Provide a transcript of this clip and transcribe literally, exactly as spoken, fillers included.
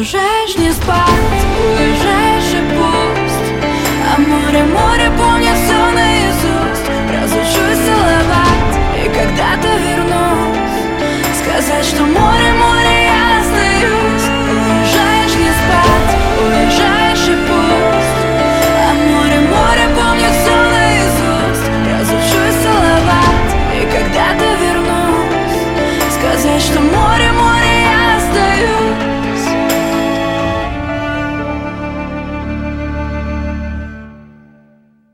Уезжаешь не спать, уезжаешь и пусть. А море, море помнит все наизусть. Разучусь целовать, и когда-то вернусь сказать, что море, море, я остаюсь. Уезжаешь не спать, уезжаешь и пусть. А море, море помнит все наизусть. Разучусь целовать, и когда-то вернусь сказать, что